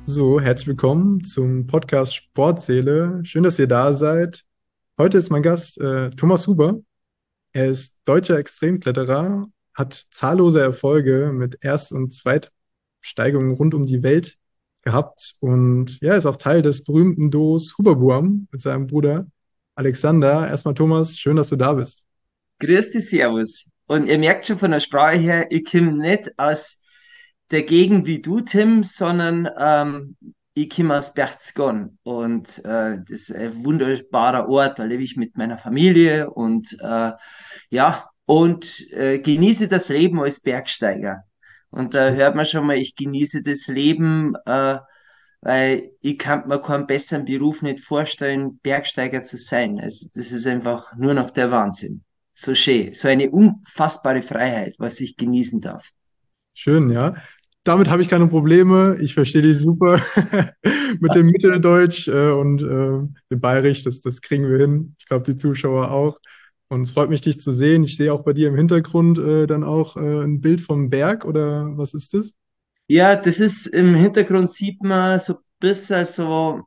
So, herzlich willkommen zum Podcast Sportseele. Schön, dass ihr da seid. Heute ist mein Gast Thomas Huber. Er ist deutscher Extremkletterer, hat zahllose Erfolge mit Erst- und Zweitsteigungen rund um die Welt gehabt und ja, ist auch Teil des berühmten Duos Huberbuam mit seinem Bruder Alexander. Erstmal Thomas, schön, dass du da bist. Grüß dich, Servus. Und ihr merkt schon von der Sprache her, ich komme nicht aus der Gegend wie du, Tim, sondern ich komme aus Berchtesgaden. Und das ist ein wunderbarer Ort, da lebe ich mit meiner Familie und ja, und genieße das Leben als Bergsteiger. Und da hört man schon mal, ich genieße das Leben, weil ich kann mir keinen besseren Beruf nicht vorstellen, Bergsteiger zu sein. Also das ist einfach nur noch der Wahnsinn. So schön, so eine unfassbare Freiheit, was ich genießen darf. Schön, ja. Damit habe ich keine Probleme. Ich verstehe dich super mit dem Mitteldeutsch und dem Bayerisch. Das kriegen wir hin. Ich glaube, die Zuschauer auch. Und es freut mich, dich zu sehen. Ich sehe auch bei dir im Hintergrund dann auch ein Bild vom Berg oder was ist das? Ja, das ist im Hintergrund sieht man so ein bisschen so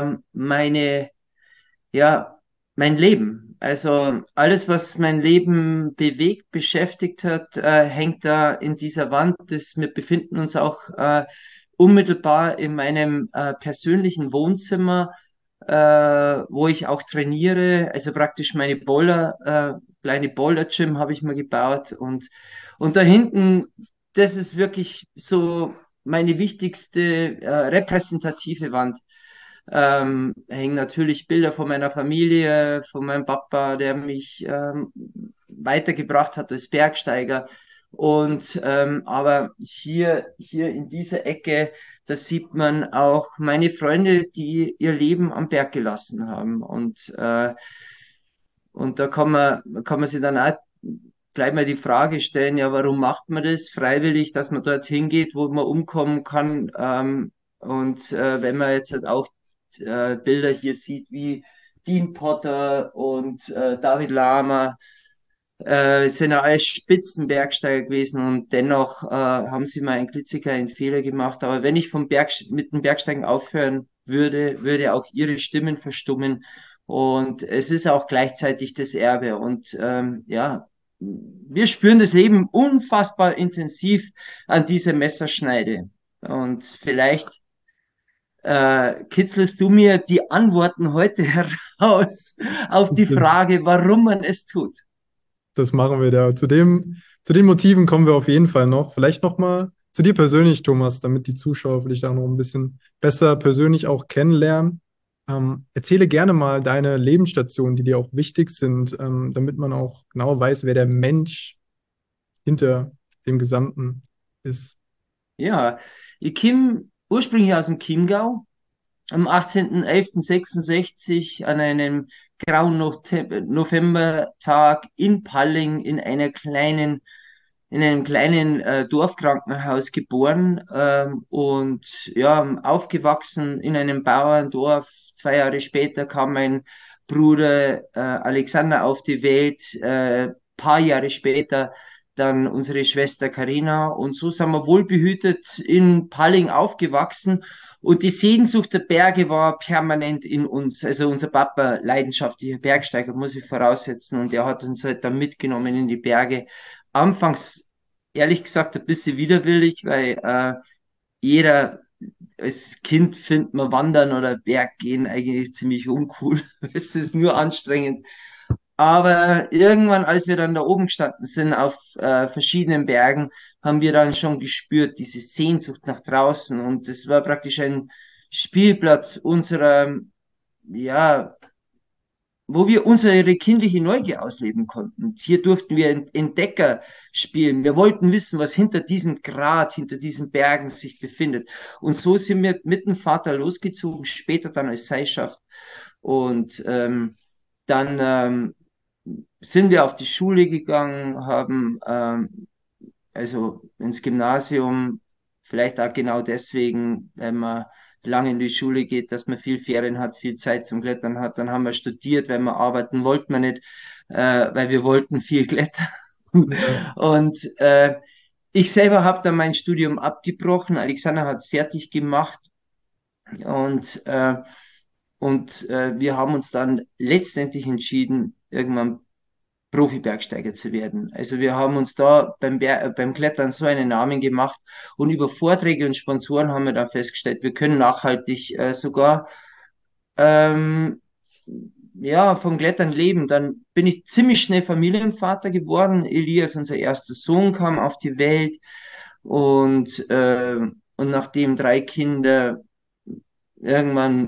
ja, mein Leben. Also alles, was mein Leben bewegt, beschäftigt hat, hängt da in dieser Wand. Wir befinden uns auch unmittelbar in meinem persönlichen Wohnzimmer, wo ich auch trainiere. Also praktisch meine kleine Boulder-Gym habe ich mir gebaut. Und da hinten, das ist wirklich so meine wichtigste repräsentative Wand. Hängen natürlich Bilder von meiner Familie, von meinem Papa, der mich weitergebracht hat als Bergsteiger. Aber hier in dieser Ecke, da sieht man auch meine Freunde, die ihr Leben am Berg gelassen haben. Und da kann man sich dann auch gleich mal die Frage stellen, ja, warum macht man das freiwillig, dass man dorthin geht, wo man umkommen kann? Wenn man jetzt halt auch Bilder hier sieht wie Dean Potter und David Lama, sind ja alles Spitzenbergsteiger gewesen und dennoch haben sie mal einen klitzekleinen Fehler gemacht. Aber wenn ich mit dem Bergsteigen aufhören würde, würde auch ihre Stimmen verstummen. Und es ist auch gleichzeitig das Erbe. Ja, wir spüren das Leben unfassbar intensiv an dieser Messerschneide. Und vielleicht kitzelst du mir die Antworten heute heraus auf die Frage, warum man es tut. Das machen wir da. Zu den Motiven kommen wir auf jeden Fall noch. Vielleicht noch mal zu dir persönlich, Thomas, damit die Zuschauer vielleicht auch noch ein bisschen besser persönlich auch kennenlernen. Erzähle gerne mal deine Lebensstationen, die dir auch wichtig sind, damit man auch genau weiß, wer der Mensch hinter dem Gesamten ist. Ja, ich komme ursprünglich aus dem Chiemgau, am 18.11.66 an einem grauen Novembertag in Palling in einem kleinen Dorfkrankenhaus geboren und ja, aufgewachsen in einem Bauerndorf. 2 Jahre später kam mein Bruder Alexander auf die Welt, paar Jahre später dann unsere Schwester Karina und so sind wir wohlbehütet in Palling aufgewachsen und die Sehnsucht der Berge war permanent in uns. Also unser Papa, leidenschaftlicher Bergsteiger, muss ich voraussetzen, und er hat uns halt dann mitgenommen in die Berge. Anfangs, ehrlich gesagt, ein bisschen widerwillig, weil jeder als Kind findet man Wandern oder Berggehen eigentlich ziemlich uncool. Es ist nur anstrengend. Aber irgendwann, als wir dann da oben gestanden sind auf verschiedenen Bergen, haben wir dann schon gespürt, diese Sehnsucht nach draußen. Und das war praktisch ein Spielplatz unserer, ja, wo wir unsere kindliche Neugier ausleben konnten. Hier durften wir Entdecker spielen. Wir wollten wissen, was hinter diesem Grat, hinter diesen Bergen sich befindet. Und so sind wir mit dem Vater losgezogen, später dann als Seilschaft. Und dann sind wir auf die Schule gegangen, haben also ins Gymnasium, vielleicht auch genau deswegen, wenn man lange in die Schule geht, dass man viel Ferien hat, viel Zeit zum Klettern hat. Dann haben wir studiert, wenn wir arbeiten wollten wir nicht, weil wir wollten viel klettern. Ja, Und ich selber habe dann mein Studium abgebrochen. Alexander hat es fertig gemacht Und, wir haben uns dann letztendlich entschieden, irgendwann Profi-Bergsteiger zu werden. Also wir haben uns da beim Klettern so einen Namen gemacht und über Vorträge und Sponsoren haben wir dann festgestellt, wir können nachhaltig sogar ähm, ja, vom Klettern leben. Dann bin ich ziemlich schnell Familienvater geworden. Elias, unser erster Sohn, kam auf die Welt und nachdem drei Kinder irgendwann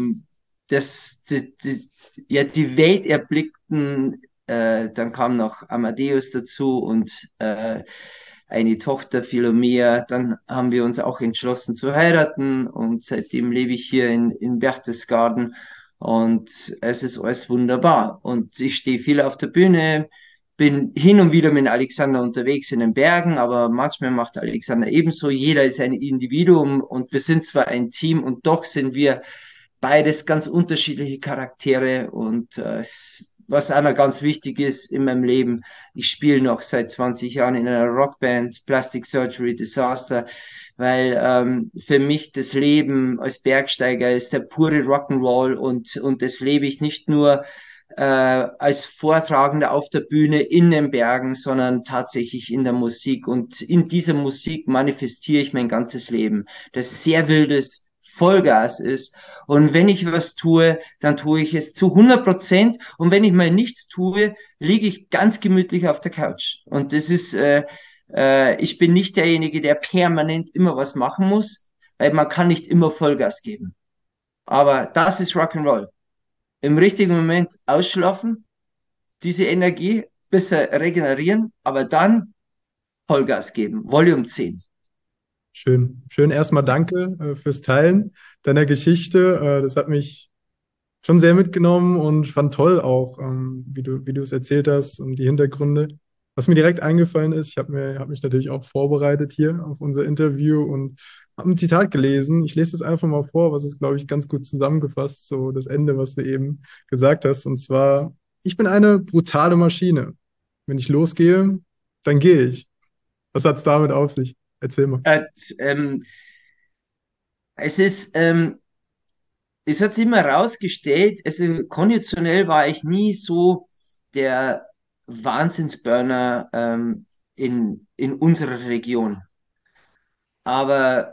ja, die Welt erblickten, dann kam noch Amadeus dazu und eine Tochter, Philomea. Dann haben wir uns auch entschlossen zu heiraten und seitdem lebe ich hier in Berchtesgaden und es ist alles wunderbar. Und ich stehe viel auf der Bühne, bin hin und wieder mit Alexander unterwegs in den Bergen, aber manchmal macht Alexander ebenso. Jeder ist ein Individuum und wir sind zwar ein Team und doch sind wir beides ganz unterschiedliche Charaktere und was einer ganz wichtig ist in meinem Leben, ich spiele noch seit 20 Jahren in einer Rockband, Plastic Surgery Disaster, weil für mich das Leben als Bergsteiger ist der pure Rock'n'Roll und das lebe ich nicht nur als Vortragender auf der Bühne in den Bergen, sondern tatsächlich in der Musik. Und in dieser Musik manifestiere ich mein ganzes Leben, das sehr wildes Vollgas ist. Und wenn ich was tue, dann tue ich es zu 100%. Und wenn ich mal nichts tue, liege ich ganz gemütlich auf der Couch. Und ich bin nicht derjenige, der permanent immer was machen muss, weil man kann nicht immer Vollgas geben. Aber das ist Rock'n'Roll. Im richtigen Moment ausschlafen, diese Energie, bisschen regenerieren, aber dann Vollgas geben. Volume 10. Schön. Schön erstmal danke fürs Teilen deiner Geschichte. Das hat mich schon sehr mitgenommen und fand toll auch, wie du es erzählt hast und die Hintergründe. Was mir direkt eingefallen ist, hab mich natürlich auch vorbereitet hier auf unser Interview und habe ein Zitat gelesen. Ich lese es einfach mal vor, was ist, glaube ich, ganz gut zusammengefasst, so das Ende, was du eben gesagt hast. Und zwar, ich bin eine brutale Maschine. Wenn ich losgehe, dann gehe ich. Was hat es damit auf sich? Erzähl mal. Äh, ähm, es ist, es hat sich immer herausgestellt, also konditionell war ich nie so der Wahnsinnsburner in unserer Region. Aber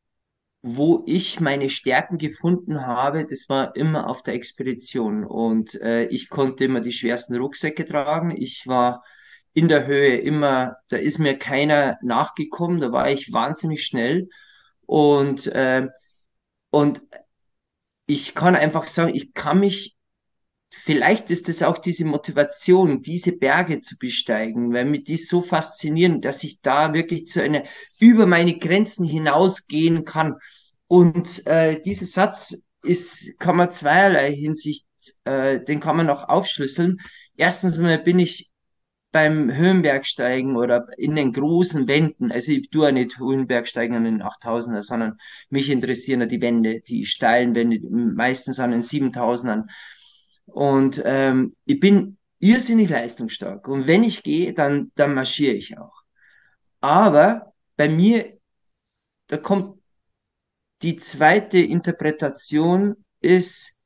wo ich meine Stärken gefunden habe, das war immer auf der Expedition. Und ich konnte immer die schwersten Rucksäcke tragen. Ich war in der Höhe immer, da ist mir keiner nachgekommen, da war ich wahnsinnig schnell. Und, äh, und ich kann einfach sagen, ich kann mich, vielleicht ist es auch diese Motivation, diese Berge zu besteigen, weil mich die so faszinieren, dass ich da wirklich über meine Grenzen hinausgehen kann. Und dieser Satz kann man zweierlei Hinsicht, den kann man auch aufschlüsseln. Erstens mal bin ich beim Höhenbergsteigen oder in den großen Wänden, also ich tue ja nicht Höhenbergsteigen an den 8000er, sondern mich interessieren ja die Wände, die steilen Wände, meistens an den 7000ern. Und ich bin irrsinnig leistungsstark. Und wenn ich gehe, dann marschiere ich auch. Aber bei mir, da kommt die zweite Interpretation, ist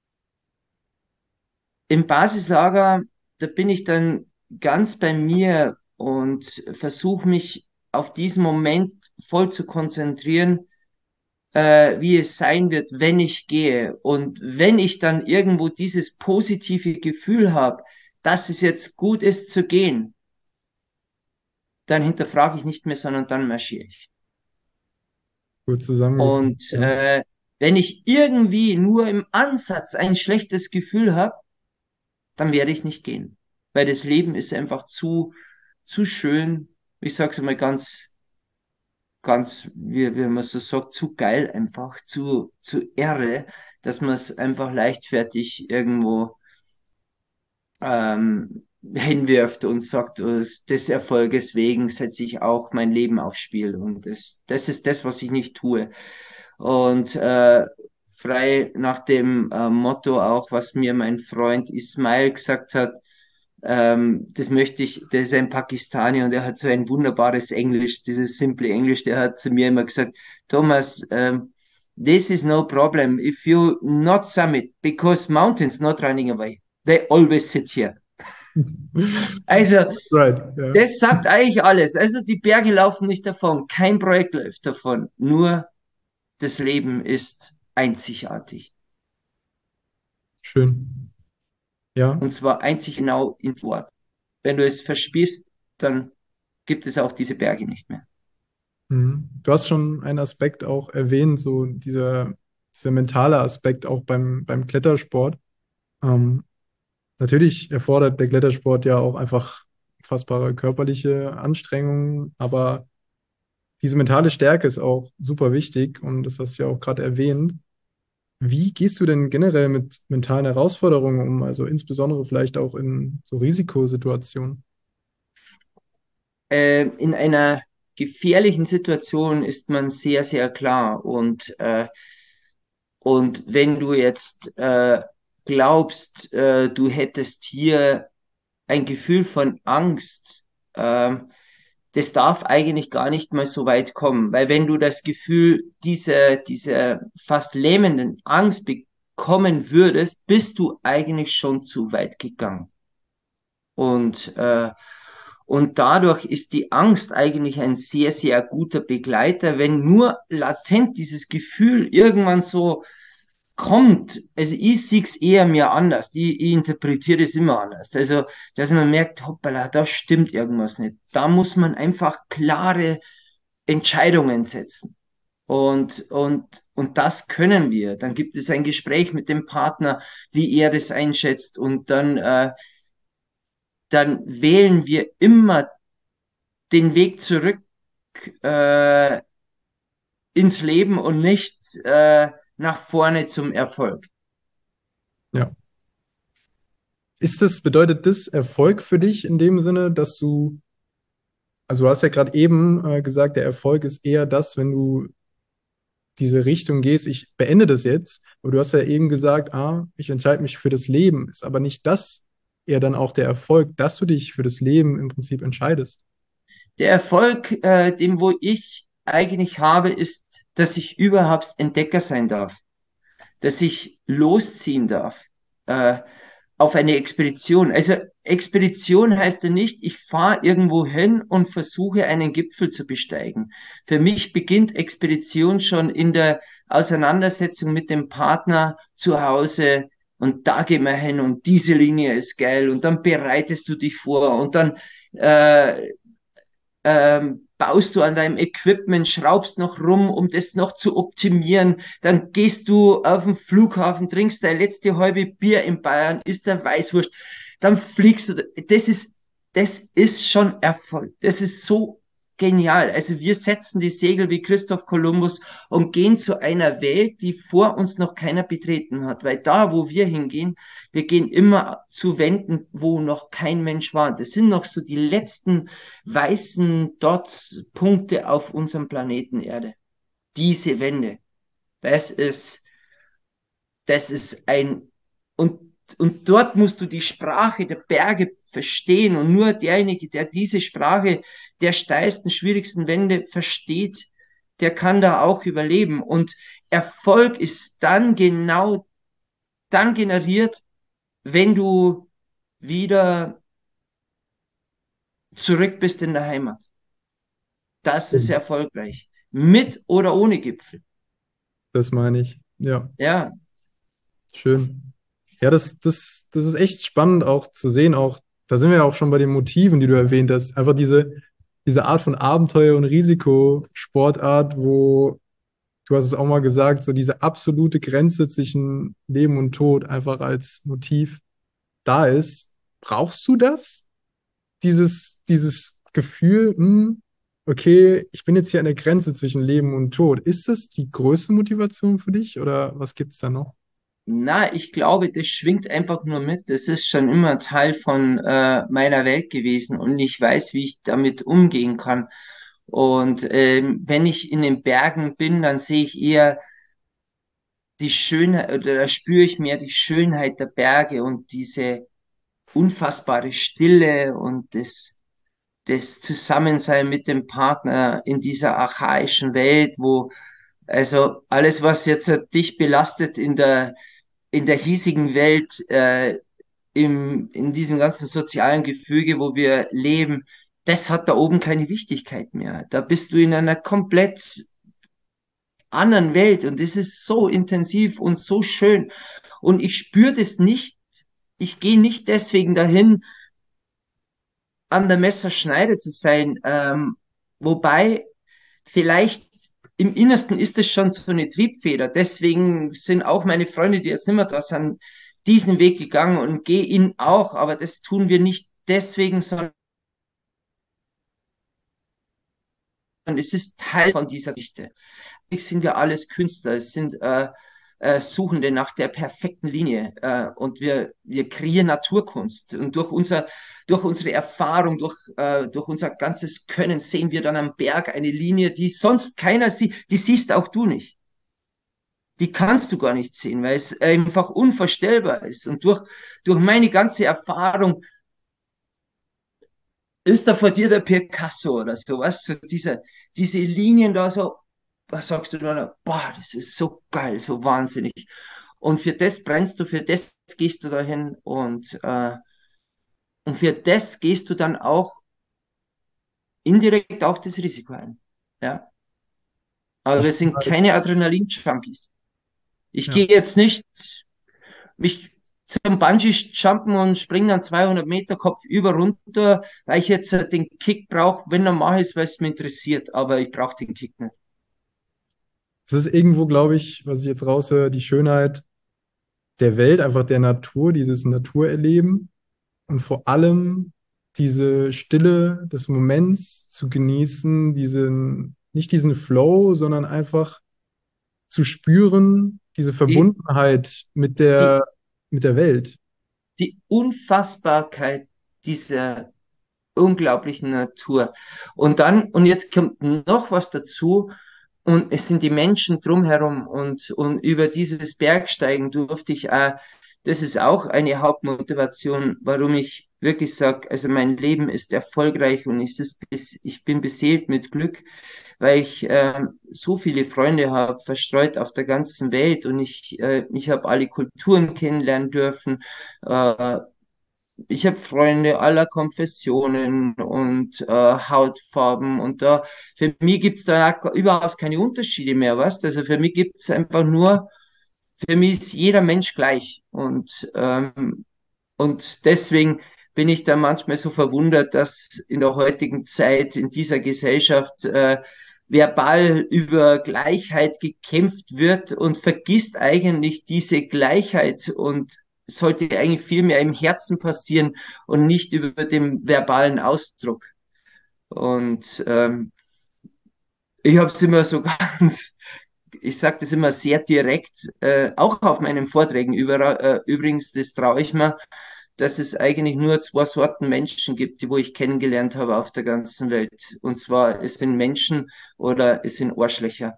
im Basislager, da bin ich dann ganz bei mir und versuche mich auf diesen Moment voll zu konzentrieren, wie es sein wird, wenn ich gehe. Und wenn ich dann irgendwo dieses positive Gefühl habe, dass es jetzt gut ist zu gehen, dann hinterfrage ich nicht mehr, sondern dann marschiere ich. Gut zusammengefasst, Und ja. wenn ich irgendwie nur im Ansatz ein schlechtes Gefühl habe, dann werde ich nicht gehen. Weil das Leben ist einfach zu schön. Ich sage es mal wie man so sagt, zu geil einfach, zu irre, dass man es einfach leichtfertig irgendwo hinwirft und sagt, des Erfolges wegen setze ich auch mein Leben aufs Spiel. Und das ist das, was ich nicht tue. Und frei nach dem Motto auch, was mir mein Freund Ismail gesagt hat, der ist ein Pakistani und er hat so ein wunderbares Englisch, dieses simple Englisch, der hat zu mir immer gesagt, Thomas, this is no problem if you not summit because mountains not running away. They always sit here. Also, Right, ja. das sagt eigentlich alles. Also, die Berge laufen nicht davon. Kein Projekt läuft davon. Nur das Leben ist einzigartig. Schön. Ja. Und zwar einzig genau in Wort. Wenn du es verspürst, dann gibt es auch diese Berge nicht mehr. Mhm. Du hast schon einen Aspekt auch erwähnt, so dieser mentale Aspekt auch beim Klettersport. Ähm, Natürlich erfordert der Klettersport ja auch einfach fassbare körperliche Anstrengungen, aber diese mentale Stärke ist auch super wichtig und das hast du ja auch gerade erwähnt. Wie gehst du denn generell mit mentalen Herausforderungen um, also insbesondere vielleicht auch in so Risikosituationen? In einer gefährlichen Situation ist man sehr, sehr klar. Und wenn du jetzt glaubst, du hättest hier ein Gefühl von Angst, das darf eigentlich gar nicht mal so weit kommen, weil wenn du das Gefühl dieser fast lähmenden Angst bekommen würdest, bist du eigentlich schon zu weit gegangen. Und, äh, und dadurch ist die Angst eigentlich ein sehr, sehr guter Begleiter, wenn nur latent dieses Gefühl irgendwann so kommt. Also ich sehe es eher mir anders. Ich interpretiere es immer anders. Also, dass man merkt, hoppala, da stimmt irgendwas nicht. Da muss man einfach klare Entscheidungen setzen. Und das können wir. Dann gibt es ein Gespräch mit dem Partner, wie er das einschätzt. Und dann wählen wir immer den Weg zurück äh, ins Leben und nicht nach vorne zum Erfolg. Ja. Bedeutet das Erfolg für dich in dem Sinne, dass also du hast ja gerade eben gesagt, der Erfolg ist eher das, wenn du diese Richtung gehst, ich beende das jetzt, aber du hast ja eben gesagt, ich entscheide mich für das Leben, ist aber nicht das eher dann auch der Erfolg, dass du dich für das Leben im Prinzip entscheidest. Der Erfolg, den wo ich eigentlich habe, ist, dass ich überhaupt Entdecker sein darf, dass ich losziehen darf äh, auf eine Expedition. Also Expedition heißt ja nicht, ich fahre irgendwo hin und versuche einen Gipfel zu besteigen. Für mich beginnt Expedition schon in der Auseinandersetzung mit dem Partner zu Hause. Und da gehen wir hin und diese Linie ist geil. Und dann bereitest du dich vor und dann baust du an deinem Equipment, schraubst noch rum, um das noch zu optimieren. Dann gehst du auf den Flughafen, trinkst dein letzte halbe Bier in Bayern, isst der Weißwurst, dann fliegst du. Das ist schon Erfolg. Das ist so genial. Also wir setzen die Segel wie Christoph Kolumbus und gehen zu einer Welt, die vor uns noch keiner betreten hat. Weil da, wo wir hingehen, wir gehen immer zu Wänden, wo noch kein Mensch war. Das sind noch so die letzten weißen Dots, Punkte auf unserem Planeten Erde. Diese Wände, das ist, das ist ein, und dort musst du die Sprache der Berge verstehen und nur derjenige, der diese Sprache der steilsten, schwierigsten Wände versteht, der kann da auch überleben. Und Erfolg ist dann genau dann generiert, wenn du wieder zurück bist in der Heimat. Das ist erfolgreich. Mit oder ohne Gipfel. Das meine ich. Ja, Ja, schön. Ja, das ist echt spannend auch zu sehen, auch, da sind wir ja auch schon bei den Motiven, die du erwähnt hast. Einfach diese Art von Abenteuer und Risikosportart, wo du hast es auch mal gesagt, so diese absolute Grenze zwischen Leben und Tod einfach als Motiv da ist. Brauchst du das? Dieses Gefühl, okay, ich bin jetzt hier an der Grenze zwischen Leben und Tod. Ist das die größte Motivation für dich oder was gibt's da noch? na, ich glaube, das schwingt einfach nur mit. Das ist schon immer Teil von meiner Welt gewesen und ich weiß, wie ich damit umgehen kann. Und wenn ich in den Bergen bin, dann sehe ich eher die Schönheit oder da spüre ich mehr die Schönheit der Berge und diese unfassbare Stille und das Zusammensein mit dem Partner in dieser archaischen Welt, Also alles, was jetzt dich belastet in der hiesigen Welt, in diesem ganzen sozialen Gefüge, wo wir leben, das hat da oben keine Wichtigkeit mehr. Da bist du in einer komplett anderen Welt und das ist so intensiv und so schön. Und ich spüre das nicht. Ich gehe nicht deswegen dahin, an der Messerschneide zu sein. Wobei vielleicht im Innersten ist es schon so eine Triebfeder. Deswegen sind auch meine Freunde, die jetzt nicht mehr da sind, diesen Weg gegangen und gehe ihn auch. Aber das tun wir nicht deswegen, sondern es ist Teil von dieser Geschichte. Sind wir alles Künstler, es sind Suchende nach der perfekten Linie und wir kreieren Naturkunst und durch unsere Erfahrung, durch unser ganzes Können sehen wir dann am Berg eine Linie, die sonst keiner sieht, die siehst auch du nicht. Die kannst du gar nicht sehen, weil es einfach unvorstellbar ist. Und durch meine ganze Erfahrung ist da vor dir der Picasso oder so, was? So diese Linien da so, was sagst du dann? Boah, das ist so geil, so wahnsinnig. Und für das brennst du, für das gehst du dahin und für das gehst du dann auch indirekt auch das Risiko ein. Ja. Aber Ich wir bin sind halt, keine Adrenalin-Junkies. Ich ja. gehe jetzt nicht mich zum Bungee-Jumpen und springe dann 200 Meter Kopf über runter, weil ich jetzt den Kick brauche. Wenn dann mache ich es, weil es mich interessiert, aber ich brauche den Kick nicht. Es ist irgendwo, glaube ich, was ich jetzt raushöre, die Schönheit der Welt, einfach der Natur, dieses Naturerleben und vor allem diese Stille des Moments zu genießen, nicht diesen Flow, sondern einfach zu spüren, diese Die, Verbundenheit die, mit der Welt. die Unfassbarkeit dieser unglaublichen Natur. Und jetzt kommt noch was dazu. Und es sind die Menschen drumherum und über dieses Bergsteigen durfte ich auch, das ist auch eine Hauptmotivation, warum ich wirklich sage, also mein Leben ist erfolgreich und ich bin beseelt mit Glück, weil ich so viele Freunde habe, verstreut auf der ganzen Welt und ich habe alle Kulturen kennenlernen dürfen. Äh, Ich habe Freunde aller Konfessionen und Hautfarben und da für mich gibt's da auch überhaupt keine Unterschiede mehr, was? Also für mich gibt's einfach nur, für mich ist jeder Mensch gleich und deswegen bin ich da manchmal so verwundert, dass in der heutigen Zeit, in dieser Gesellschaft, verbal über Gleichheit gekämpft wird und vergisst eigentlich diese Gleichheit und sollte eigentlich viel mehr im Herzen passieren und nicht über dem verbalen Ausdruck. Und ich habe es immer so ganz, ich sage das immer sehr direkt, auch auf meinen Vorträgen übrigens, das traue ich mir, dass es eigentlich nur zwei Sorten Menschen gibt, die wo ich kennengelernt habe auf der ganzen Welt. Und zwar es sind Menschen oder es sind Arschlöcher.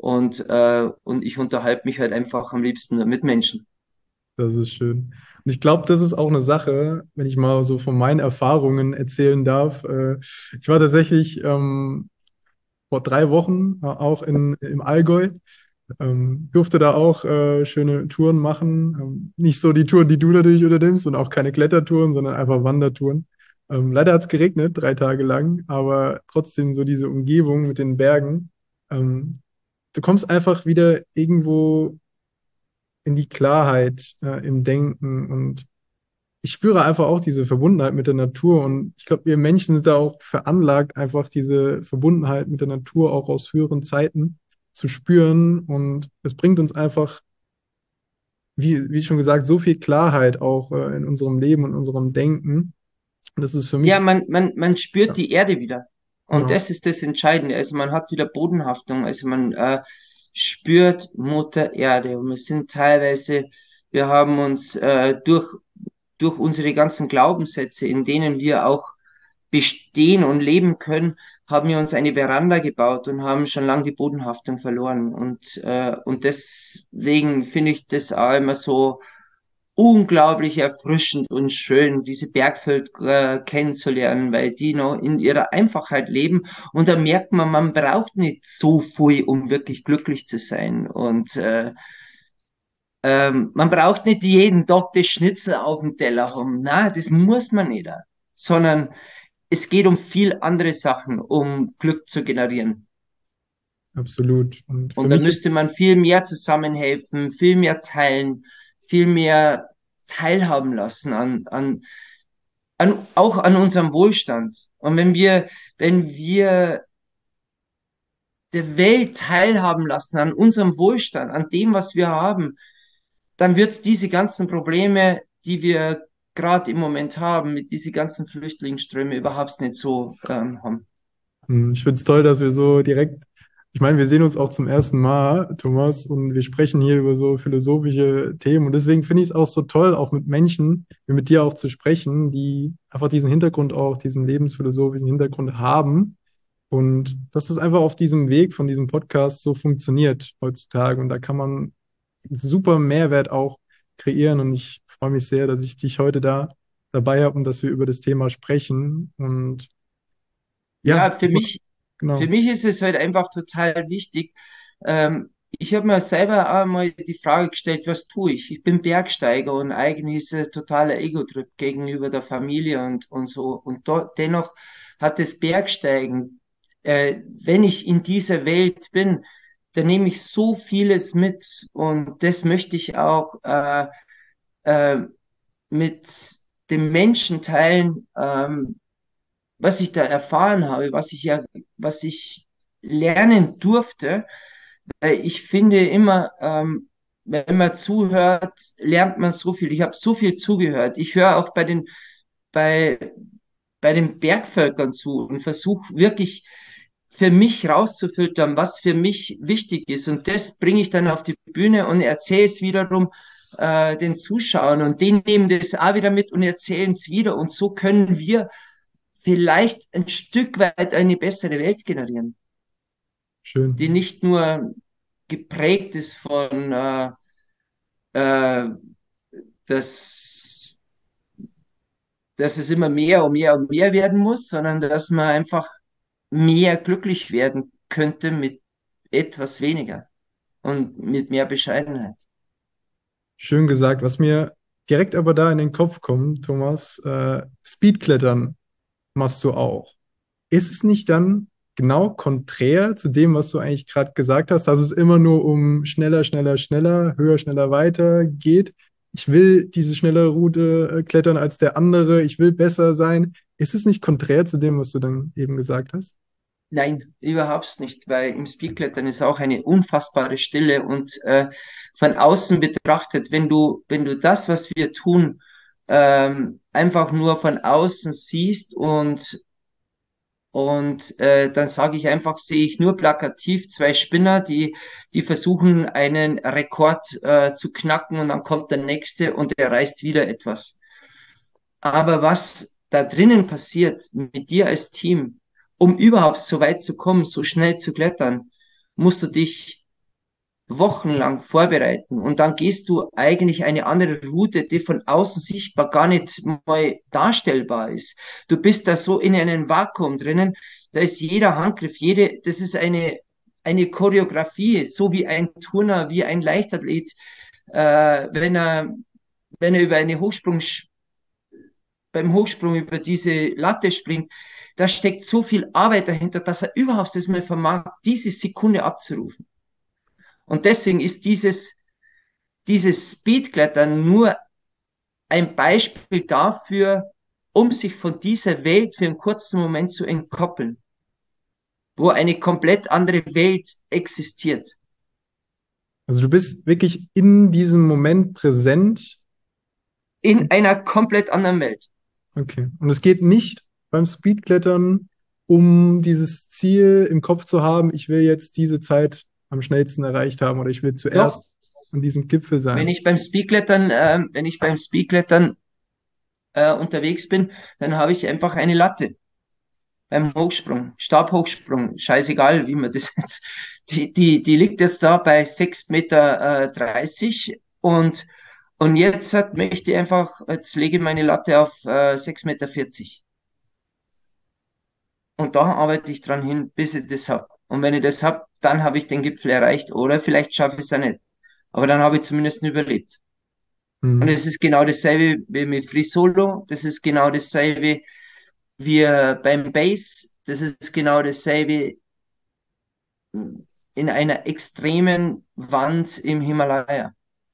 Und ich unterhalte mich halt einfach am liebsten nur mit Menschen. Das ist schön. Und ich glaube, das ist auch eine Sache, wenn ich mal so von meinen Erfahrungen erzählen darf. Ich war tatsächlich vor 3 Wochen auch im Allgäu. Durfte da auch schöne Touren machen. Nicht so die Touren, die du natürlich unternimmst und auch keine Klettertouren, sondern einfach Wandertouren. Leider hat es geregnet, 3 Tage lang, aber trotzdem so diese Umgebung mit den Bergen. Du kommst einfach wieder irgendwo in die Klarheit im Denken und ich spüre einfach auch diese Verbundenheit mit der Natur und ich glaube, wir Menschen sind da auch veranlagt, einfach diese Verbundenheit mit der Natur auch aus früheren Zeiten zu spüren und es bringt uns einfach, wie schon gesagt, so viel Klarheit auch in unserem Leben und unserem Denken und das ist für Ja, mich, man spürt ja, die Erde wieder. Und genau, das ist das Entscheidende. Also man hat wieder Bodenhaftung. Also man spürt Mutter Erde. Und wir sind teilweise, wir haben uns durch unsere ganzen Glaubenssätze, in denen wir auch bestehen und leben können, haben wir uns eine Veranda gebaut und haben schon lange die Bodenhaftung verloren. Und deswegen finde ich das auch immer so unglaublich erfrischend und schön, diese Bergvölker kennenzulernen, weil die noch in ihrer Einfachheit leben. Und da merkt man, man braucht nicht so viel, um wirklich glücklich zu sein. Und man braucht nicht jeden Tag das Schnitzel auf dem Teller haben. Na, das muss man nicht. Sondern es geht um viel andere Sachen, um Glück zu generieren. Absolut. Und für Und da mich ist, müsste man viel mehr zusammenhelfen, viel mehr teilen, viel mehr teilhaben lassen auch an unserem Wohlstand. Und wenn wir der Welt teilhaben lassen an unserem Wohlstand, an dem, was wir haben, dann wird es diese ganzen Probleme, die wir gerade im Moment haben, mit diesen ganzen Flüchtlingsströmen überhaupt nicht so haben. ich finde es toll, dass wir so direkt, ich meine, wir sehen uns auch zum ersten Mal, Thomas, und wir sprechen hier über so philosophische Themen. Und deswegen finde ich es auch so toll, auch mit Menschen, wie mit dir auch zu sprechen, die einfach diesen Hintergrund auch, diesen lebensphilosophischen Hintergrund haben. Und dass es einfach auf diesem Weg von diesem Podcast so funktioniert heutzutage. Und da kann man super Mehrwert auch kreieren. Und ich freue mich sehr, dass ich dich heute da dabei habe und dass wir über das Thema sprechen. Und ja, Ja, für genau. mich ist es halt einfach total wichtig. Ich habe mir selber auch mal die Frage gestellt, was tue ich? Ich bin Bergsteiger und eigentlich ist es ein totaler Ego-Trip gegenüber der Familie und so. Und dennoch hat das Bergsteigen, wenn ich in dieser Welt bin, dann nehme ich so vieles mit und das möchte ich auch äh, mit dem Menschen teilen. Was ich da erfahren habe, was ich lernen durfte, weil ich finde immer, wenn man zuhört, lernt man so viel. Ich habe so viel zugehört. Ich höre auch bei, bei den Bergvölkern zu und versuche wirklich für mich rauszufiltern, was für mich wichtig ist. Und das bringe ich dann auf die Bühne und erzähle es wiederum den Zuschauern und die nehmen das auch wieder mit und erzählen es wieder. Und so können wir vielleicht ein Stück weit eine bessere Welt generieren, die Schön. nicht nur geprägt ist von, äh, dass, dass es immer mehr und mehr und mehr werden muss, sondern dass man einfach mehr glücklich werden könnte mit etwas weniger und mit mehr Bescheidenheit. Schön gesagt. Was mir direkt aber da in den Kopf kommt, Thomas, Speedklettern machst du auch. Ist es nicht dann genau konträr zu dem, was du eigentlich gerade gesagt hast, dass es immer nur um schneller, schneller, schneller, höher, schneller, weiter geht? Ich will diese schnelle Route klettern als der andere. Ich will besser sein. Ist es nicht konträr zu dem, was du dann eben gesagt hast? Nein, überhaupt nicht, weil im Speedklettern ist auch eine unfassbare Stille und von außen betrachtet, wenn du das, was wir tun, einfach nur von außen siehst und dann sage ich einfach, sehe ich nur plakativ zwei Spinner, die versuchen, einen Rekord zu knacken und dann kommt der nächste und er reißt wieder etwas. Aber was da drinnen passiert mit dir als Team, um überhaupt so weit zu kommen, so schnell zu klettern, musst du dich wochenlang vorbereiten und dann gehst du eigentlich eine andere Route, die von außen sichtbar gar nicht mal darstellbar ist. Du bist da so in einem Vakuum drinnen, da ist jeder Handgriff, das ist eine Choreografie, so wie ein Turner, wie ein Leichtathlet, wenn er über eine beim Hochsprung über diese Latte springt, da steckt so viel Arbeit dahinter, dass er überhaupt das mal vermag, diese Sekunde abzurufen. Und deswegen ist dieses Speedklettern nur ein Beispiel dafür, um sich von dieser Welt für einen kurzen Moment zu entkoppeln, wo eine komplett andere Welt existiert. Also du bist wirklich in diesem Moment präsent. In einer komplett anderen Welt. Okay. Und es geht nicht beim Speedklettern um dieses Ziel im Kopf zu haben, ich will jetzt diese Zeit am schnellsten erreicht haben oder ich will Doch, zuerst an diesem Gipfel sein. wenn ich beim Speedklettern unterwegs bin, dann habe ich einfach eine Latte beim Hochsprung, Stabhochsprung, scheißegal, wie man das jetzt, die liegt jetzt da bei 6,30 Meter und Und möchte ich einfach, jetzt lege ich meine Latte auf 6,40 Meter. Und da arbeite ich dran hin, bis ich das hab. Und wenn ich das hab, dann habe ich den Gipfel erreicht. Oder vielleicht schaffe ich es auch nicht. Aber dann habe ich zumindest überlebt. Und Mhm. es ist genau dasselbe wie mit Free Solo. Das ist genau dasselbe wie beim Bass. Das ist genau dasselbe in einer extremen Wand im Himalaya.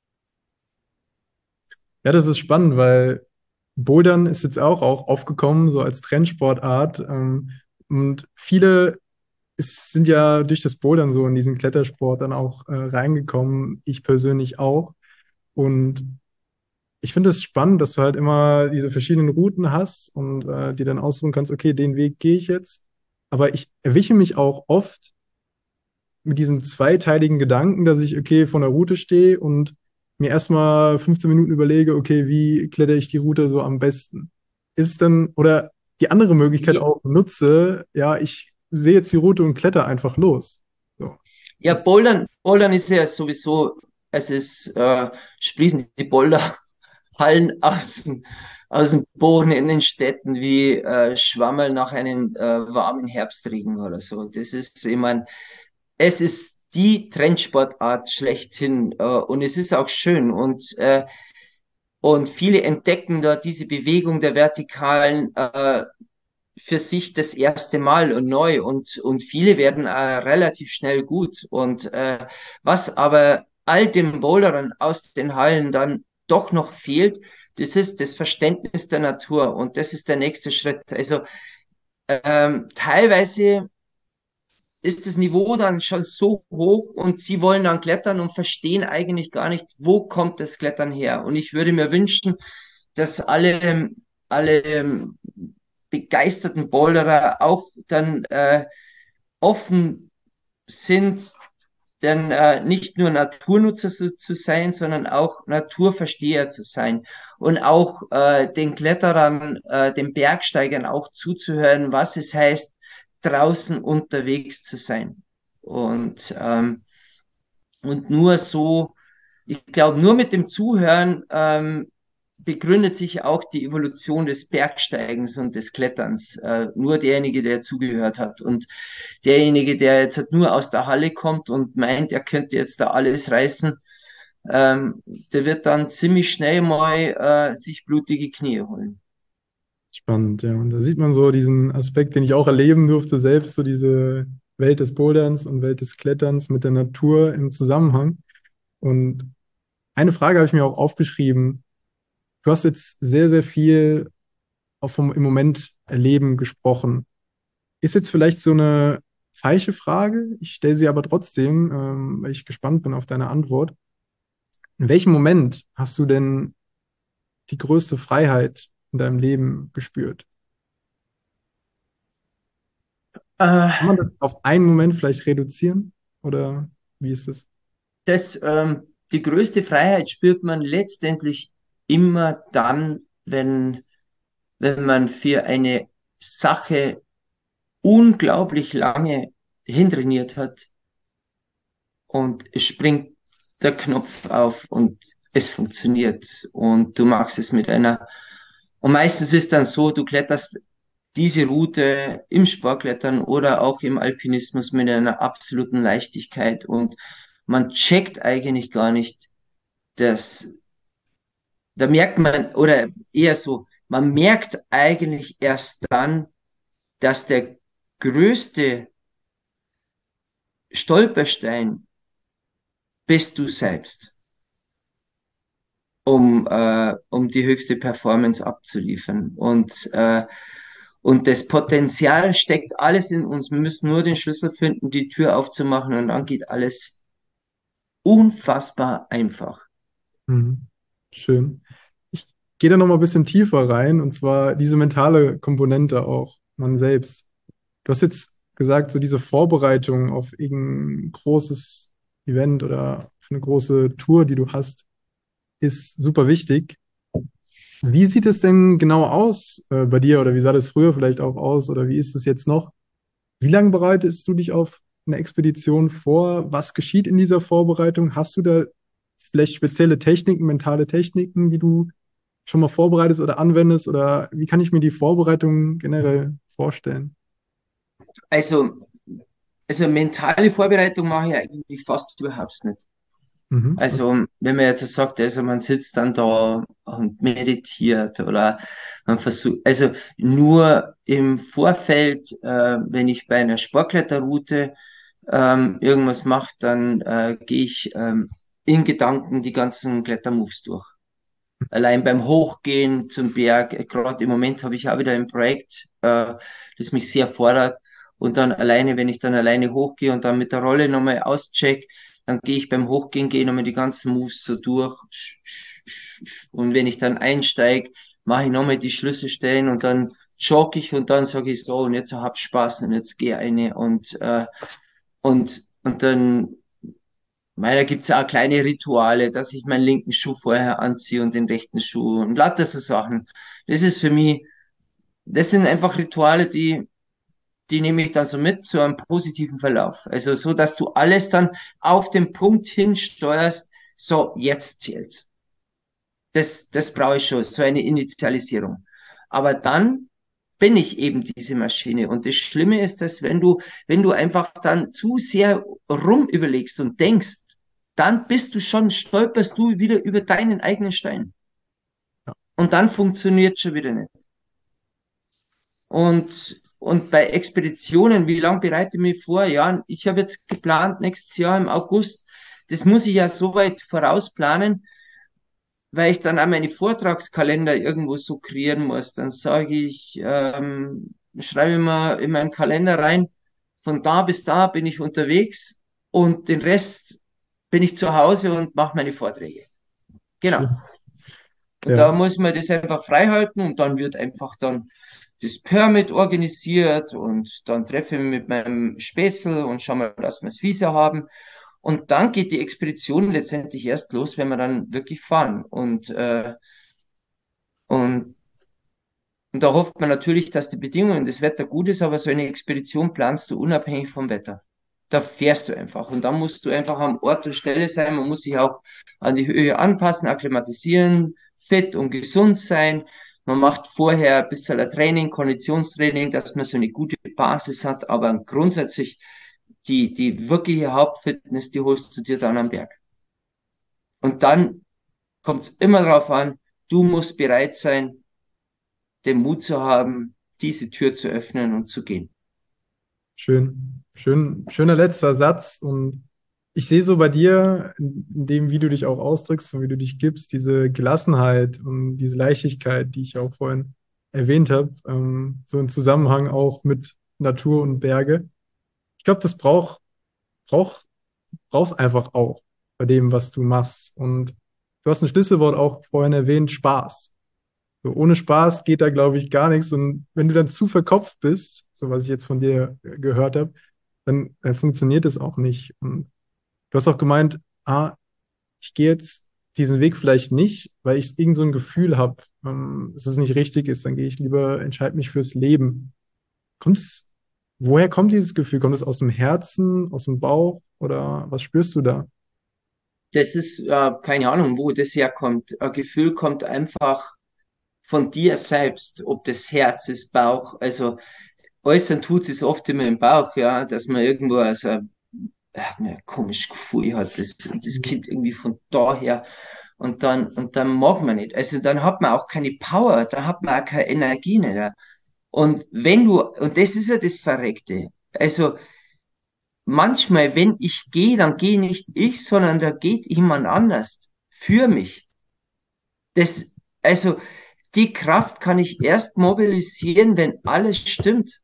Ja, das ist spannend, weil Bouldern ist jetzt auch aufgekommen, so als Trendsportart. Und viele sind ja durch das Bouldern so in diesen Klettersport dann auch reingekommen. Ich persönlich auch. Und ich finde es spannend, dass du halt immer diese verschiedenen Routen hast und die dann aussuchen kannst, okay, den Weg gehe ich jetzt. Aber ich erwische mich auch oft mit diesem zweiteiligen Gedanken, dass ich, okay, von der Route stehe und mir erstmal 15 Minuten überlege, okay, wie klettere ich die Route so am besten? Ist dann, oder die andere Möglichkeit Je- auch nutze, ja, ich sehe jetzt die Route und kletter einfach los. So. Ja, Das, Bouldern ist ja sowieso, sprießen die Boulderhallen aus dem Boden in den Städten wie Schwammerl nach einem warmen Herbstregen oder so. Das ist, ich meine, es ist die Trendsportart schlechthin und es ist auch schön und viele entdecken da diese Bewegung der Vertikalen für sich das erste Mal und neu und viele werden relativ schnell gut. Und was aber all dem Bouldern aus den Hallen dann doch noch fehlt, das ist das Verständnis der Natur und das ist der nächste Schritt. Also teilweise ist das Niveau dann schon so hoch und sie wollen dann klettern und verstehen eigentlich gar nicht, wo kommt das Klettern her. Und ich würde mir wünschen, dass alle begeisterten Boulderer auch dann offen sind, denn nicht nur Naturnutzer zu sein, sondern auch Naturversteher zu sein und auch den Kletterern, den Bergsteigern auch zuzuhören, was es heißt, draußen unterwegs zu sein. Und nur so, ich glaube, nur mit dem Zuhören begründet sich auch die Evolution des Bergsteigens und des Kletterns. Nur derjenige, der zugehört hat. Und derjenige, der jetzt halt nur aus der Halle kommt und meint, er könnte jetzt da alles reißen, der wird dann ziemlich schnell mal sich blutige Knie holen. spannend, ja. Und da sieht man so diesen Aspekt, den ich auch erleben durfte, selbst so diese Welt des Boulderns und Welt des Kletterns mit der Natur im Zusammenhang. Und eine Frage habe ich mir auch aufgeschrieben. Du hast jetzt sehr, sehr viel auch vom im Moment Erleben gesprochen. Ist jetzt vielleicht so eine falsche Frage. Ich stelle sie aber trotzdem, weil ich gespannt bin auf deine Antwort. In welchem Moment hast du denn die größte Freiheit in deinem Leben gespürt? Äh, Kann man das auf einen Moment vielleicht reduzieren? Oder wie ist es? die größte Freiheit spürt man letztendlich immer dann, wenn man für eine Sache unglaublich lange hintrainiert hat und es springt der Knopf auf und es funktioniert und du machst es und meistens ist dann so, du kletterst diese Route im Sportklettern oder auch im Alpinismus mit einer absoluten Leichtigkeit und man checkt eigentlich gar nicht, dass da merkt man, oder eher so, man merkt eigentlich erst dann, dass der größte Stolperstein bist du selbst, um die höchste Performance abzuliefern. Und das Potenzial steckt alles in uns. Wir müssen nur den Schlüssel finden, die Tür aufzumachen und dann geht alles unfassbar einfach. Mhm. Schön. Ich gehe da noch mal ein bisschen tiefer rein, und zwar diese mentale Komponente auch, man selbst. Du hast jetzt gesagt, so diese Vorbereitung auf irgendein großes Event oder auf eine große Tour, die du hast, ist super wichtig. Wie sieht es denn genau aus bei dir oder wie sah das früher vielleicht auch aus oder wie ist es jetzt noch? Wie lange bereitest du dich auf eine Expedition vor? Was geschieht in dieser Vorbereitung? Hast du da vielleicht spezielle Techniken, mentale Techniken, die du schon mal vorbereitest oder anwendest? Oder wie kann ich mir die Vorbereitung generell vorstellen? Also, also mentale Vorbereitung mache ich eigentlich fast überhaupt nicht. Mhm. Okay. Also, wenn man jetzt so sagt, also man sitzt dann da und meditiert oder man versucht, also nur im Vorfeld, wenn ich bei einer Sportkletterroute irgendwas mache, dann gehe ich in Gedanken die ganzen Klettermoves durch. Allein beim Hochgehen zum Berg, gerade im Moment habe ich auch wieder ein Projekt, das mich sehr fordert. Und dann alleine, wenn ich dann alleine hochgehe und dann mit der Rolle nochmal auscheck, dann gehe ich beim Hochgehen, gehe nochmal die ganzen Moves so durch. Und wenn ich dann einsteige, mache ich nochmal die Schlüsselstellen und dann jogge ich und dann sage ich so, und jetzt hab Spaß und jetzt gehe eine und dann da gibt es ja auch kleine Rituale, dass ich meinen linken Schuh vorher anziehe und den rechten Schuh und lauter so Sachen. Das ist für mich, das sind einfach Rituale, die nehme ich dann so mit zu einem positiven Verlauf. Also so, dass du alles dann auf den Punkt hinsteuerst, so, jetzt zählt's. Das brauche ich schon, so eine Initialisierung. Aber dann bin ich eben diese Maschine. Und das Schlimme ist, dass wenn du einfach dann zu sehr rum überlegst und denkst, dann stolperst du wieder über deinen eigenen Stein. Ja, Und dann funktioniert schon wieder nicht. Und bei Expeditionen, wie lange bereite ich mich vor? Ja, ich habe jetzt geplant, nächstes Jahr im August, das muss ich ja so weit vorausplanen, weil ich dann auch meine Vortragskalender irgendwo so kreieren muss. Dann sage ich, schreibe ich mal in meinen Kalender rein, von da bis da bin ich unterwegs und den Rest bin ich zu Hause und mache meine Vorträge. Genau. schön. Und da Ja, muss man das einfach frei halten und dann wird einfach dann das Permit organisiert und dann treffe ich mich mit meinem Spätzl und schauen mal, dass wir das Visa haben. Und dann geht die Expedition letztendlich erst los, wenn wir dann wirklich fahren. Und, und da hofft man natürlich, dass die Bedingungen, das Wetter gut ist, aber so eine Expedition planst du unabhängig vom Wetter. Da fährst du einfach und dann musst du einfach am Ort und Stelle sein. Man muss sich auch an die Höhe anpassen, akklimatisieren, fit und gesund sein. Man macht vorher ein bisschen ein Training, Konditionstraining, dass man so eine gute Basis hat, aber grundsätzlich die wirkliche Hauptfitness, die holst du dir dann am Berg. Und dann kommt es immer darauf an, du musst bereit sein, den Mut zu haben, diese Tür zu öffnen und zu gehen. schön. Schön, schöner letzter Satz. Und ich sehe so bei dir, in dem, wie du dich auch ausdrückst und wie du dich gibst, diese Gelassenheit und diese Leichtigkeit, die ich auch vorhin erwähnt habe, so im Zusammenhang auch mit Natur und Berge. Ich glaube, das braucht, brauchst einfach auch bei dem, was du machst. Und du hast ein Schlüsselwort auch vorhin erwähnt, Spaß. So, ohne Spaß geht da, glaube ich, gar nichts. Und wenn du dann zu verkopft bist, so was ich jetzt von dir gehört habe, dann funktioniert es auch nicht. Und du hast auch gemeint, ich gehe jetzt diesen Weg vielleicht nicht, weil ich irgend so ein Gefühl habe, dass es nicht richtig ist. Dann gehe ich lieber, entscheide mich fürs Leben. Kommt es, woher kommt dieses Gefühl? Kommt es aus dem Herzen, aus dem Bauch oder was spürst du da? Das ist keine Ahnung, wo das herkommt. Ein Gefühl kommt einfach von dir selbst, ob das Herz ist, Bauch. Also äußern tut es oft immer im Bauch, ja, dass man irgendwo ein komisches Gefühl hat. Das kommt irgendwie von daher. Und dann mag man nicht. Also dann hat man auch keine Power, dann hat man auch keine Energie nicht. Ja. Und das ist ja das Verreckte. Also manchmal, wenn ich gehe, dann gehe nicht ich, sondern da geht jemand anders für mich. Das, also die Kraft kann ich erst mobilisieren, wenn alles stimmt.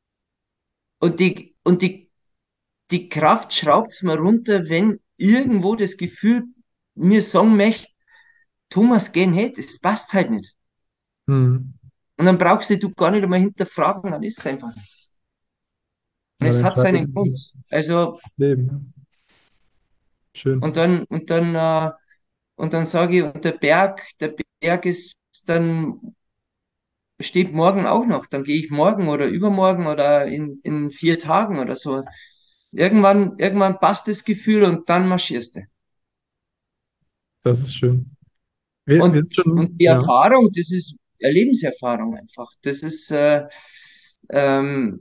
Und die Kraft schraubt es mir runter, wenn irgendwo das Gefühl mir sagen möchte, Thomas, geh nicht, das passt halt nicht. Hm. Und dann brauchst du gar nicht einmal hinterfragen, dann ist es einfach nicht. Und Ja, dann es hat entscheide seinen ich Grund. Also, Leben. und Schön. dann, und dann, äh, und dann sage ich, und der Berg ist dann, steht morgen auch noch. Dann gehe ich morgen oder übermorgen oder in 4 Tagen oder so. Irgendwann passt das Gefühl und dann marschierst du. Das ist schön. Wir sind Und schon, die ja, Erfahrung, das ist eine Lebenserfahrung einfach. Das ist, ähm,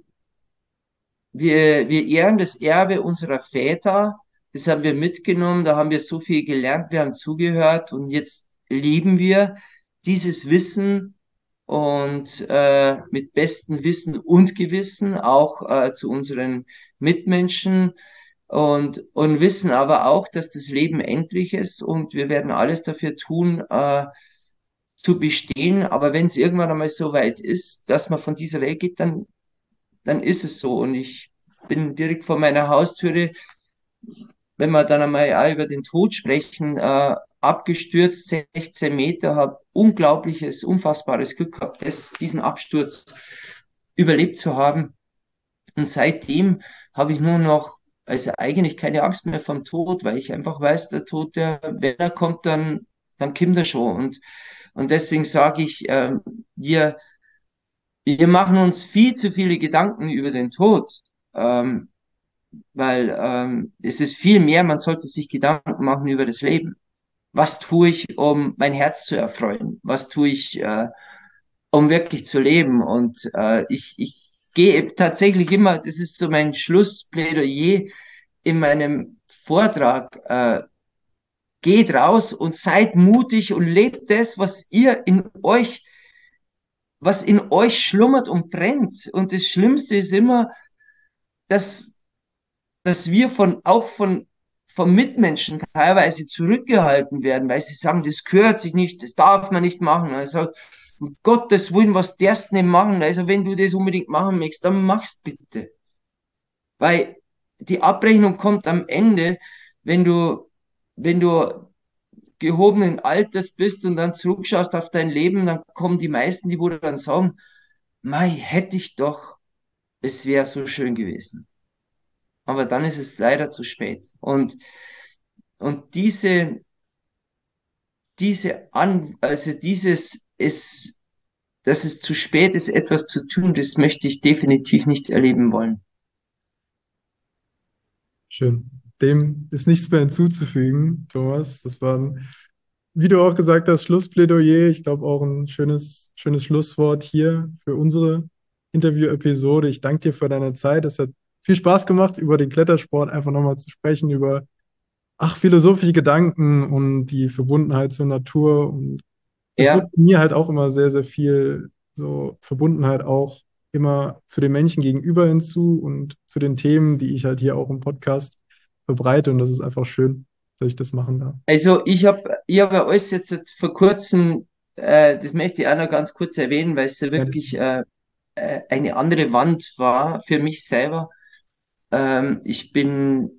wir ehren das Erbe unserer Väter. Das haben wir mitgenommen. Da haben wir so viel gelernt. Wir haben zugehört und jetzt leben wir dieses Wissen und mit bestem Wissen und Gewissen auch zu unseren Mitmenschen und wissen aber auch, dass das Leben endlich ist und wir werden alles dafür tun, zu bestehen. Aber wenn es irgendwann einmal so weit ist, dass man von dieser Welt geht, dann ist es so. Und ich bin direkt vor meiner Haustüre, wenn wir dann einmal auch über den Tod sprechen, abgestürzt, 16 Meter, habe unglaubliches, unfassbares Glück gehabt, diesen Absturz überlebt zu haben. Und seitdem habe ich nur noch, also eigentlich keine Angst mehr vom Tod, weil ich einfach weiß, der Tod, wenn er kommt, dann kommt er schon. Und deswegen sage ich, wir, wir machen uns viel zu viele Gedanken über den Tod. Ähm, weil es ist viel mehr, man sollte sich Gedanken machen über das Leben. Was tue ich, um mein Herz zu erfreuen? Was tue ich, um wirklich zu leben? Und ich gehe tatsächlich immer, das ist so mein Schlussplädoyer in meinem Vortrag, geht raus und seid mutig und lebt das, was in euch schlummert und brennt. Und das Schlimmste ist immer, dass wir von Mitmenschen teilweise zurückgehalten werden, weil sie sagen, das gehört sich nicht, das darf man nicht machen. Also, um Gottes Willen, was darfst du nicht machen? Also, wenn du das unbedingt machen möchtest, dann mach's bitte. Weil die Abrechnung kommt am Ende, wenn wenn du gehobenen Alters bist und dann zurückschaust auf dein Leben, dann kommen die meisten, die wohl dann sagen, Mei, hätte ich doch, es wäre so schön gewesen. Aber dann ist es leider zu spät. Und also dass es zu spät ist, etwas zu tun, das möchte ich definitiv nicht erleben wollen. schön. Dem ist nichts mehr hinzuzufügen, Thomas. Das war ein, wie du auch gesagt hast, Schlussplädoyer. Ich glaube auch ein schönes Schlusswort hier für unsere Interview-Episode. Ich danke dir für deine Zeit. Es hat viel Spaß gemacht, über den Klettersport einfach nochmal zu sprechen, über philosophische Gedanken und die Verbundenheit zur Natur. Und es Ja, ruft mir halt auch immer sehr, sehr viel so Verbundenheit auch immer zu den Menschen gegenüber hinzu und zu den Themen, die ich halt hier auch im Podcast verbreite. Und das ist einfach schön, dass ich das machen darf. also ich hab ja alles jetzt vor kurzem, das möchte ich auch noch ganz kurz erwähnen, weil es ja Ja, wirklich eine andere Wand war für mich selber. Ich bin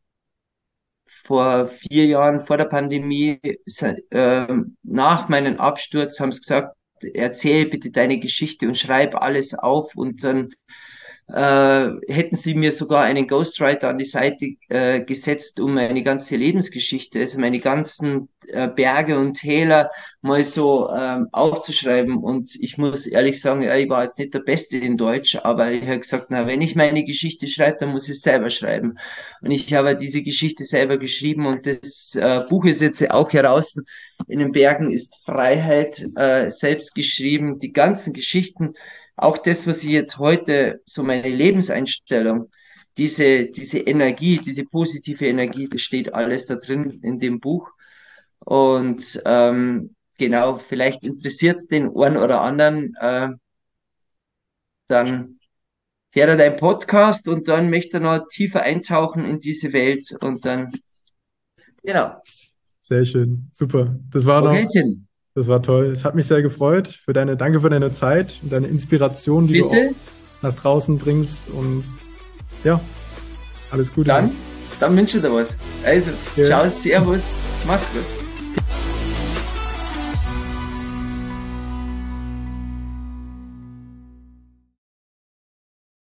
vor 4 Jahren, vor der Pandemie, nach meinem Absturz, haben sie gesagt, erzähl bitte deine Geschichte und schreib alles auf. Und dann hätten sie mir sogar einen Ghostwriter an die Seite gesetzt, um meine ganze Lebensgeschichte, also meine ganzen Berge und Täler mal so aufzuschreiben. Und ich muss ehrlich sagen, ja, ich war jetzt nicht der Beste in Deutsch, aber ich habe gesagt, na, wenn ich meine Geschichte schreibe, dann muss ich es selber schreiben. Und ich habe diese Geschichte selber geschrieben und das Buch ist jetzt auch heraus. In den Bergen ist Freiheit, selbst geschrieben. Die ganzen Geschichten, auch das, was ich jetzt heute, so meine Lebenseinstellung, diese Energie, diese positive Energie, das steht alles da drin in dem Buch. Und genau, vielleicht interessiert es den einen oder anderen, dann hört er deinen Podcast und dann möchte er noch tiefer eintauchen in diese Welt und dann, genau. sehr schön. Super. Okay, Tim, Das war toll. Es hat mich sehr gefreut danke für deine Zeit und deine Inspiration, die du auch bitte, nach draußen bringst. Und ja, alles Gute noch. dann, dann wünsche ich dir was. Also, Ja. ciao, servus, mach's gut.